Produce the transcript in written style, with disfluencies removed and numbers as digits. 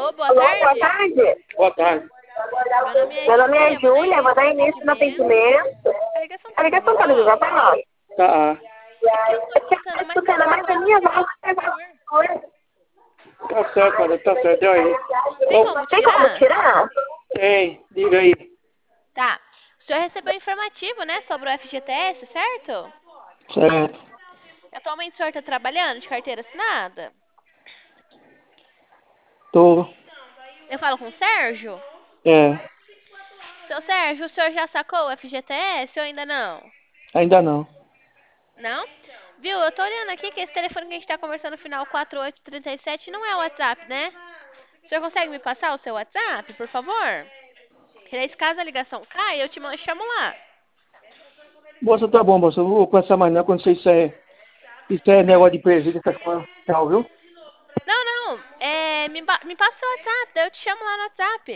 boa Alô, boa tarde. tarde. Boa tarde. Meu nome é Júlia, Vou dar início no atendimento. A ligação A tá ligação gravando? tá ligada pra nós. Tá. Eu tô escutando mais a sua voz do que a minha, por favor. Tá certo, olha, tá certo. E aí? Tem como Tem como tirar? tirar? Tem, diga aí. Tá. O senhor recebeu informativo, né, sobre o FGTS, certo? Certo. Atualmente o senhor tá trabalhando de carteira assinada? Tô. Eu falo com o Sérgio? É, Seu Sérgio, o senhor já sacou o FGTS ou ainda não? ainda não. Não? Viu, eu tô olhando aqui que esse telefone que a gente tá conversando no final 4837 não é o WhatsApp, né? O senhor consegue me passar o seu WhatsApp, por favor? Que daí, caso a ligação caia, eu te chamo lá. Moça, tá bom, moça. Eu não vou conversar mais não, quando isso é negócio de presídio, essas coisas. Tchau, viu? Não, não. Me passa o seu WhatsApp, daí eu te chamo lá no WhatsApp.